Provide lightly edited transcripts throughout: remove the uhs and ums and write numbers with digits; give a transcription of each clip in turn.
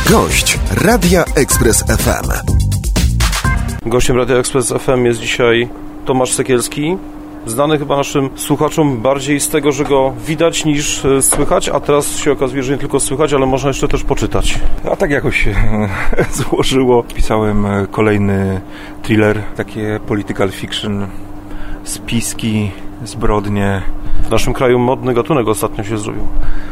Gość Radia Express FM. Gościem Radia Express FM jest dzisiaj Tomasz Sekielski, znany chyba naszym słuchaczom bardziej z tego, że go widać niż słychać, a teraz się okazuje, że nie tylko słychać, ale można jeszcze też poczytać. A tak jakoś się złożyło. Pisałem kolejny thriller, takie political fiction, spiski, zbrodnie. W naszym kraju modny gatunek ostatnio się zrobił.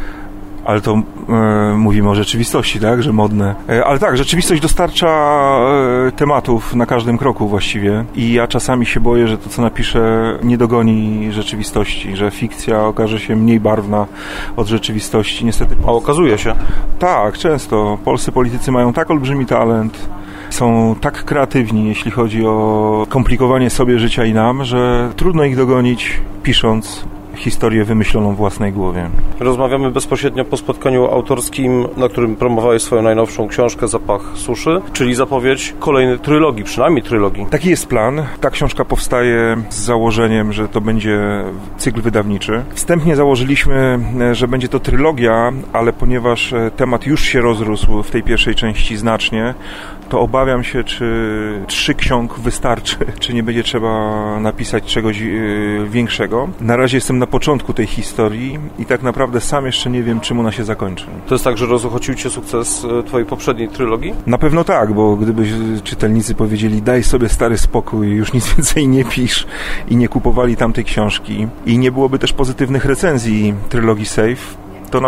Ale to mówimy o rzeczywistości, tak? Że modne. Ale tak, rzeczywistość dostarcza tematów na każdym kroku właściwie i ja czasami się boję, że to, co napiszę, nie dogoni rzeczywistości, że fikcja okaże się mniej barwna od rzeczywistości. Niestety. A okazuje się. Tak, często. Polscy politycy mają tak olbrzymi talent, są tak kreatywni, jeśli chodzi o komplikowanie sobie życia i nam, że trudno ich dogonić, pisząc historię wymyśloną w własnej głowie. Rozmawiamy bezpośrednio po spotkaniu autorskim, na którym promowałeś swoją najnowszą książkę Zapach suszy, czyli zapowiedź kolejnej trylogii, przynajmniej trylogii. Taki jest plan. Ta książka powstaje z założeniem, że to będzie cykl wydawniczy. Wstępnie założyliśmy, że będzie to trylogia, ale ponieważ temat już się rozrósł w tej pierwszej części znacznie, to obawiam się, czy 3 ksiąg wystarczy, czy nie będzie trzeba napisać czegoś większego. Na razie jestem na początku tej historii i tak naprawdę sam jeszcze nie wiem, czym ona się zakończy. To jest tak, że rozochocił Cię sukces Twojej poprzedniej trylogii? Na pewno tak, bo gdyby czytelnicy powiedzieli, daj sobie stary spokój, już nic więcej nie pisz i nie kupowali tamtej książki i nie byłoby też pozytywnych recenzji trylogii Safe, to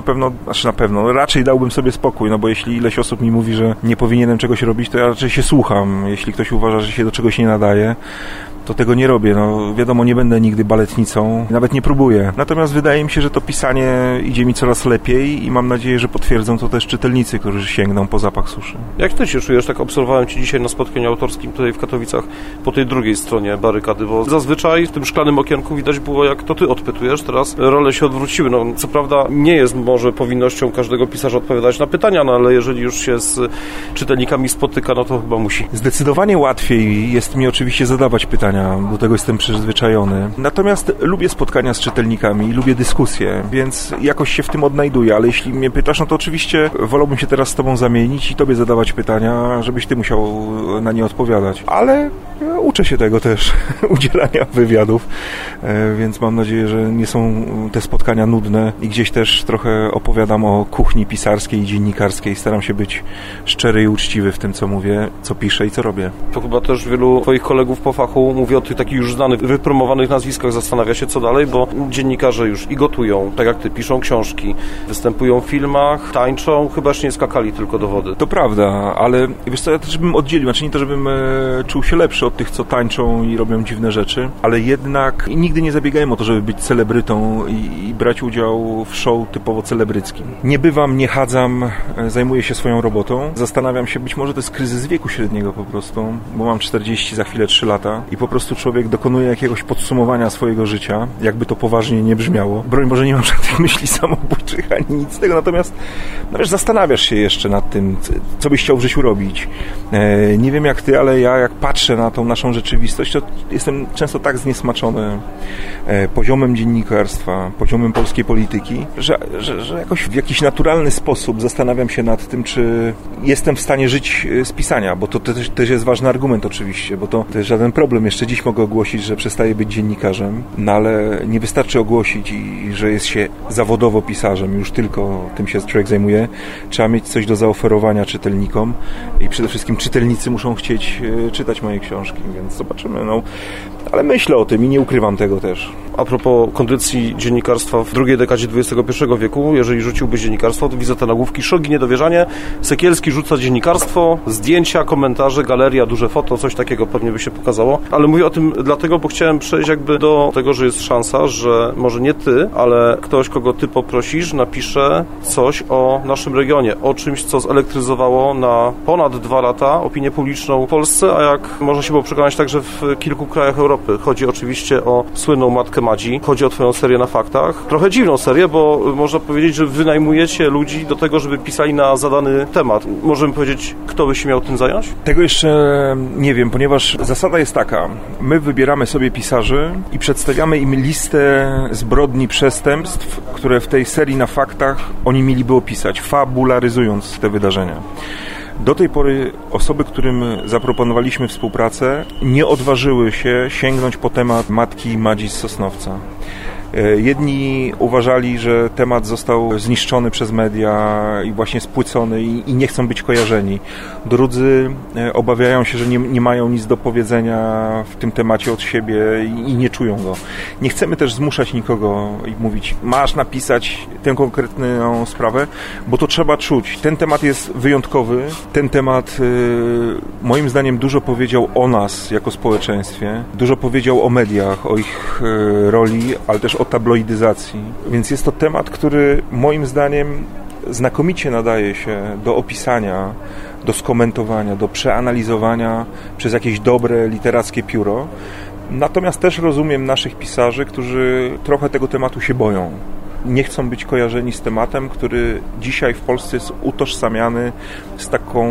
raczej dałbym sobie spokój, no bo jeśli ileś osób mi mówi, że nie powinienem czegoś robić, to ja raczej się słucham. Jeśli ktoś uważa, że się do czegoś nie nadaje, to tego nie robię. No wiadomo, nie będę nigdy baletnicą, nawet nie próbuję. Natomiast wydaje mi się, że to pisanie idzie mi coraz lepiej i mam nadzieję, że potwierdzą to też czytelnicy, którzy sięgną po Zapach suszy. Jak Ty się czujesz? Tak obserwowałem Cię dzisiaj na spotkaniu autorskim tutaj w Katowicach po tej drugiej stronie barykady, bo zazwyczaj w tym szklanym okienku widać było, jak to Ty odpytujesz. Teraz role się odwróciły. No, co prawda nie jest może powinnością każdego pisarza odpowiadać na pytania, no ale jeżeli już się z czytelnikami spotyka, no to chyba musi. Zdecydowanie łatwiej jest mi oczywiście zadawać pytania, do tego jestem przyzwyczajony. Natomiast lubię spotkania z czytelnikami, lubię dyskusje, więc jakoś się w tym odnajduję, ale jeśli mnie pytasz, no to oczywiście wolałbym się teraz z Tobą zamienić i Tobie zadawać pytania, żebyś Ty musiał na nie odpowiadać. Ale uczę się tego też, udzielania wywiadów, więc mam nadzieję, że nie są te spotkania nudne i gdzieś też trochę opowiadam o kuchni pisarskiej i dziennikarskiej. Staram się być szczery i uczciwy w tym, co mówię, co piszę i co robię. To chyba też wielu Twoich kolegów po fachu mówi o tych takich już znanych, wypromowanych nazwiskach, zastanawia się co dalej, bo dziennikarze już i gotują, tak jak Ty, piszą książki, występują w filmach, tańczą, chyba jeszcze nie skakali tylko do wody. To prawda, ale wiesz co, ja też bym oddzielił, znaczy nie to, żebym czuł się lepszy od tych, co tańczą i robią dziwne rzeczy, ale jednak nigdy nie zabiegałem o to, żeby być celebrytą i brać udział w show typowo celebryckim. Nie bywam, nie chadzam, zajmuję się swoją robotą. Zastanawiam się, być może to jest kryzys wieku średniego po prostu, bo mam 40, za chwilę 3 lata i po prostu człowiek dokonuje jakiegoś podsumowania swojego życia, jakby to poważnie nie brzmiało. Broń Boże, nie mam żadnych myśli samobójczych ani nic z tego, natomiast zastanawiasz się jeszcze nad tym, co byś chciał w życiu robić. Nie wiem jak Ty, ale ja jak patrzę na tą naszą rzeczywistość, to jestem często tak zniesmaczony poziomem dziennikarstwa, poziomem polskiej polityki, że jakoś w jakiś naturalny sposób zastanawiam się nad tym, czy jestem w stanie żyć z pisania, bo to też jest ważny argument oczywiście, bo to jest żaden problem. Jeszcze dziś mogę ogłosić, że przestaję być dziennikarzem, no ale nie wystarczy ogłosić, że jest się zawodowo pisarzem, już tylko tym się człowiek zajmuje. Trzeba mieć coś do zaoferowania czytelnikom i przede wszystkim czytelnicy muszą chcieć czytać moje książki, więc zobaczymy. No, ale myślę o tym i nie ukrywam tego też. A propos kondycji dziennikarstwa w drugiej dekadzie XXI wieku, jeżeli rzuciłbyś dziennikarstwo, to widzę te nagłówki: szoki, niedowierzanie, Sekielski rzuca dziennikarstwo, zdjęcia, komentarze, galeria, duże foto, coś takiego pewnie by się pokazało. Ale mówię o tym dlatego, bo chciałem przejść jakby do tego, że jest szansa, że może nie Ty, ale ktoś, kogo Ty poprosisz, napisze coś o naszym regionie, o czymś, co zelektryzowało na ponad 2 lata opinię publiczną w Polsce, a jak można się było przekonać pokonać także w kilku krajach Europy. Chodzi oczywiście o słynną Matkę Madzi, chodzi o twoją serię Na Faktach. Trochę dziwną serię, bo można powiedzieć, że wynajmujecie ludzi do tego, żeby pisali na zadany temat. Możemy powiedzieć, kto by się miał tym zająć? Tego jeszcze nie wiem, ponieważ zasada jest taka. My wybieramy sobie pisarzy i przedstawiamy im listę zbrodni, przestępstw, które w tej serii Na Faktach oni mieliby opisać, fabularyzując te wydarzenia. Do tej pory osoby, którym zaproponowaliśmy współpracę, nie odważyły się sięgnąć po temat Matki Madzi z Sosnowca. Jedni uważali, że temat został zniszczony przez media i właśnie spłycony i nie chcą być kojarzeni. Drudzy obawiają się, że nie mają nic do powiedzenia w tym temacie od siebie i nie czują go. Nie chcemy też zmuszać nikogo i mówić, masz napisać tę konkretną sprawę, bo to trzeba czuć. Ten temat jest wyjątkowy. Ten temat moim zdaniem dużo powiedział o nas jako społeczeństwie, dużo powiedział o mediach, o ich roli, ale też o tabloidyzacji. Więc jest to temat, który moim zdaniem znakomicie nadaje się do opisania, do skomentowania, do przeanalizowania przez jakieś dobre literackie pióro. Natomiast też rozumiem naszych pisarzy, którzy trochę tego tematu się boją. Nie chcą być kojarzeni z tematem, który dzisiaj w Polsce jest utożsamiany z taką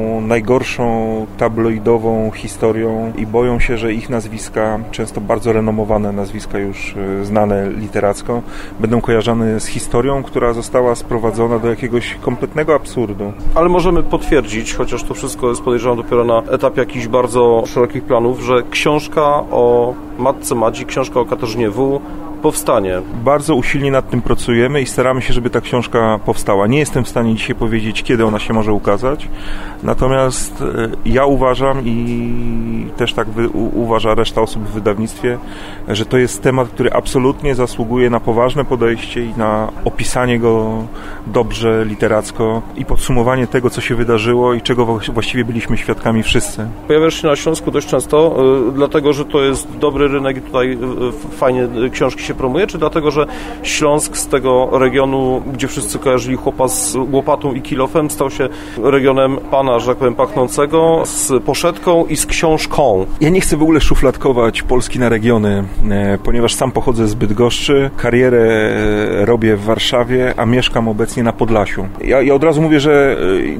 najgorszą tabloidową historią i boją się, że ich nazwiska, często bardzo renomowane nazwiska już znane literacko, będą kojarzone z historią, która została sprowadzona do jakiegoś kompletnego absurdu. Ale możemy potwierdzić, chociaż to wszystko jest podejrzewam dopiero na etapie jakichś bardzo szerokich planów, że książka o Matce Madzi, książka o Katarzynie W. powstanie. Bardzo usilnie nad tym pracujemy i staramy się, żeby ta książka powstała. Nie jestem w stanie dzisiaj powiedzieć, kiedy ona się może ukazać, natomiast ja uważam i też tak uważa reszta osób w wydawnictwie, że to jest temat, który absolutnie zasługuje na poważne podejście i na opisanie go dobrze, literacko i podsumowanie tego, co się wydarzyło i czego właściwie byliśmy świadkami wszyscy. Pojawiasz się na Śląsku dość często, dlatego, że to jest dobry rynek i tutaj fajnie książki się promuje, czy dlatego, że Śląsk z tego regionu, gdzie wszyscy kojarzyli chłopa z łopatą i kilofem, stał się regionem pana, że tak powiem, pachnącego, z poszetką i z książką. Ja nie chcę w ogóle szufladkować Polski na regiony, ponieważ sam pochodzę z Bydgoszczy, karierę robię w Warszawie, a mieszkam obecnie na Podlasiu. Ja od razu mówię, że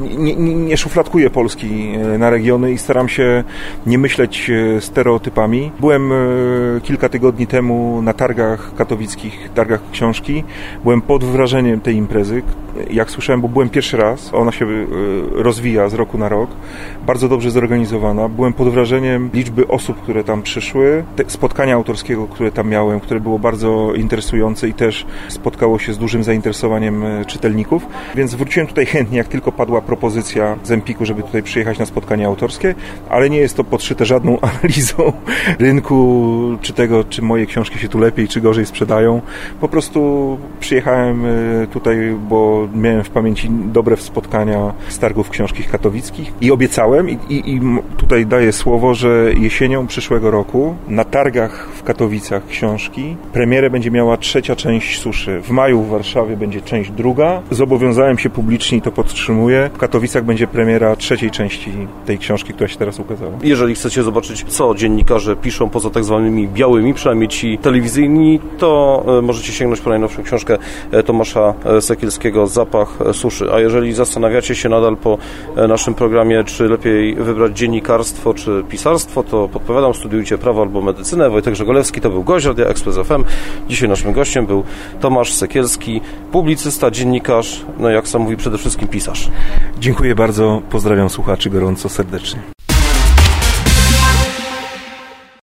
nie szufladkuję Polski na regiony i staram się nie myśleć stereotypami. Byłem kilka tygodni temu na targach katowickich, targach książki. Byłem pod wrażeniem tej imprezy. Jak słyszałem, bo byłem pierwszy raz, ona się rozwija z roku na rok. Bardzo dobrze zorganizowana. Byłem pod wrażeniem liczby osób, które tam przyszły. Spotkania autorskiego, które tam miałem, które było bardzo interesujące i też spotkało się z dużym zainteresowaniem czytelników. Więc wróciłem tutaj chętnie, jak tylko padła propozycja z Empiku, żeby tutaj przyjechać na spotkanie autorskie, ale nie jest to podszyte żadną analizą rynku, czy tego, czy moje książki się tu lepiej, czy gorzej sprzedają. Po prostu przyjechałem tutaj, bo miałem w pamięci dobre spotkania z targów książki katowickich i obiecałem i tutaj daję słowo, że jesienią przyszłego roku na targach w Katowicach książki premierę będzie miała 3. część Suszy. W maju w Warszawie będzie część 2. Zobowiązałem się publicznie i to podtrzymuję. W Katowicach będzie premiera 3. części tej książki, która się teraz ukazała. Jeżeli chcecie zobaczyć, co dziennikarze piszą poza tak zwanymi białymi, przynajmniej ci telewizyjni, to możecie sięgnąć po najnowszą książkę Tomasza Sekielskiego Zapach suszy. A jeżeli zastanawiacie się nadal po naszym programie, czy lepiej wybrać dziennikarstwo czy pisarstwo, to podpowiadam, studiujcie prawo albo medycynę. Wojtek Żegolewski to był gość Radia Express FM. Dzisiaj naszym gościem był Tomasz Sekielski, publicysta, dziennikarz, no jak sam mówi, przede wszystkim pisarz. Dziękuję bardzo, pozdrawiam słuchaczy gorąco, serdecznie.